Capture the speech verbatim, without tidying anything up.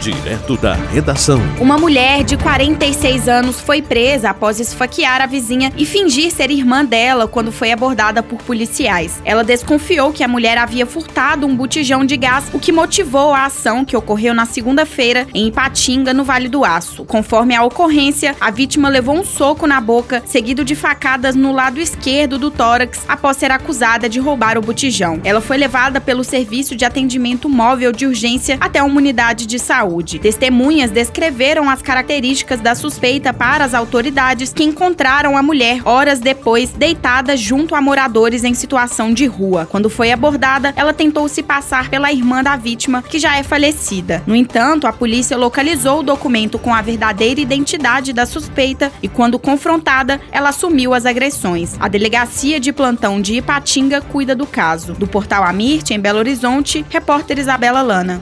Direto da redação. Uma mulher de quarenta e seis anos foi presa após esfaquear a vizinha e fingir ser irmã dela quando foi abordada por policiais. Ela desconfiou que a mulher havia furtado um botijão de gás, o que motivou a ação que ocorreu na segunda-feira em Ipatinga, no Vale do Aço. Conforme a ocorrência, a vítima levou um soco na boca, seguido de facadas no lado esquerdo do tórax, após ser acusada de roubar o botijão. Ela foi levada pelo Serviço de Atendimento Móvel de Urgência até uma unidade de saúde. Testemunhas descreveram as características da suspeita para as autoridades, que encontraram a mulher horas depois deitada junto a moradores em situação de rua. Quando foi abordada, ela tentou se passar pela irmã da vítima, que já é falecida. No entanto, a polícia localizou o documento com a verdadeira identidade da suspeita e, quando confrontada, ela assumiu as agressões. A delegacia de plantão de Ipatinga cuida do caso. Do Portal Amirte, em Belo Horizonte, repórter Isabela Lana.